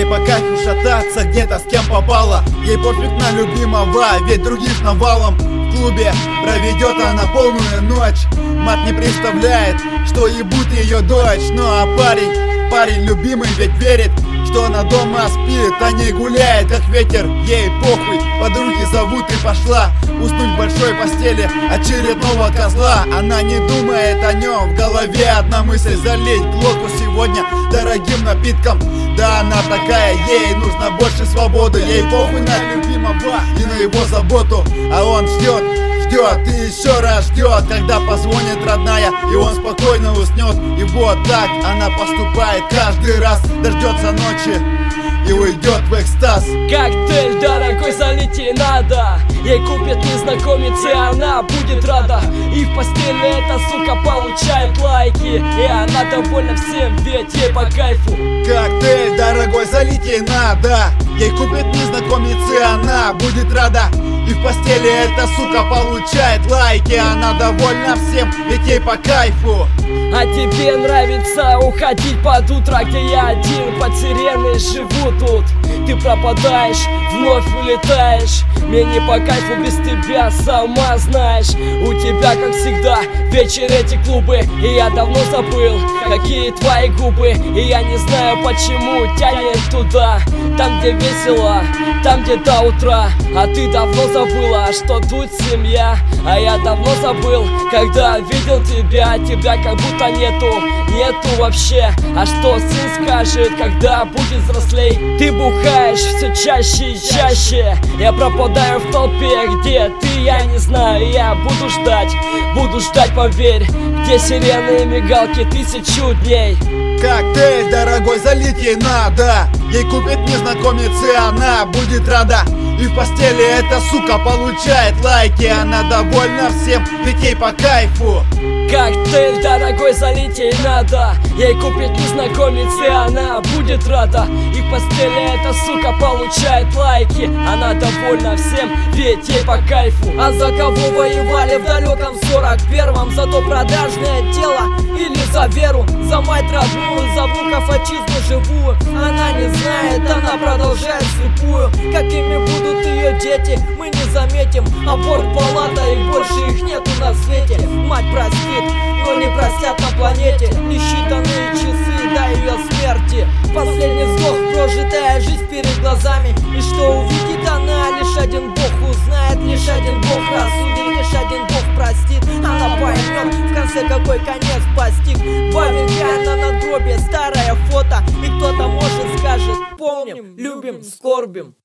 ей по кайфу шататься где-то с кем попало. Ей пофиг на любимого, ведь других навалом. В клубе проведет она полную ночь. Мат не представляет, что ебут ее дочь. Ну а парень любимый ведь верит, что она дома спит, а не гуляет как ветер. Ей похуй, подруги зовут и пошла уснуть в большой постели очередного козла. Она не думает о нем, в голове одна мысль: залить глотку сегодня дорогим напитком. Да она такая, ей нужно больше свободы. Ей похуй на любимого и на его заботу. А он ждет и еще раз ждет, когда позвонит родная, и он спокойно уснет. И вот так она поступает каждый раз. Дождется ночи и уйдет в экстаз. Коктейль дорогой, залить ей надо. Ей купит незнакомец, и она будет рада. И в постели эта сука получает лайки, и она довольна всем, ведь ей по кайфу. Коктейль дорогой, залить ей надо. Ей купит незнакомец, и она будет рада. И в постели эта сука получает лайки, она довольна всем, ведь ей по кайфу. А тебе нравится уходить под утро, где я один под сиреной живу тут. Ты пропадаешь, вновь улетаешь. Мне не по кайфу без тебя, сама знаешь. У тебя, как всегда, вечер эти клубы. И я давно забыл, какие твои губы. И я не знаю, почему тянет туда. Там, где весело, там, где до утра. А ты давно забыла, что тут семья. А я давно забыл, когда видел тебя. Тебя как будто нету вообще. А что сын скажет, когда будет взрослей? Ты бухаешь все чаще и чаще. Я пропадаю в толпе, где ты, я не знаю. Я буду ждать, поверь. Где сирены и мигалки 1000 дней. Коктейль дорогой, залить ей надо. Ей купит незнакомец, и она будет рада. И в постели эта сука получает лайки, она довольна всем, ведь ей по кайфу. Коктейль дорогой, залить ей надо. Ей купит незнакомец, и она будет рада. И в постели эта сука получает лайки, она довольна всем, ведь ей по кайфу. А за кого воевали в далеком 41-м? За то продажное дело или за веру? За мать родную, за внуков отчизну живую? Она не знает, она продолжает слепую. Какими будут ее дети, мы не заметим. Аборт, палата, и больше их нету на свете. Мать простит, но не простят на планете. Несчитанные часы до ее смерти. Последний вздох, прожитая жизнь перед глазами. И что увидит она, лишь один Бог узнает. Лишь один Бог рассудит, лишь один Бог простит. Она поймет, в конце какой конец постиг. Бабинка на надгробие, старое фото. И кто-то может скажет: помним, любим, скорбим.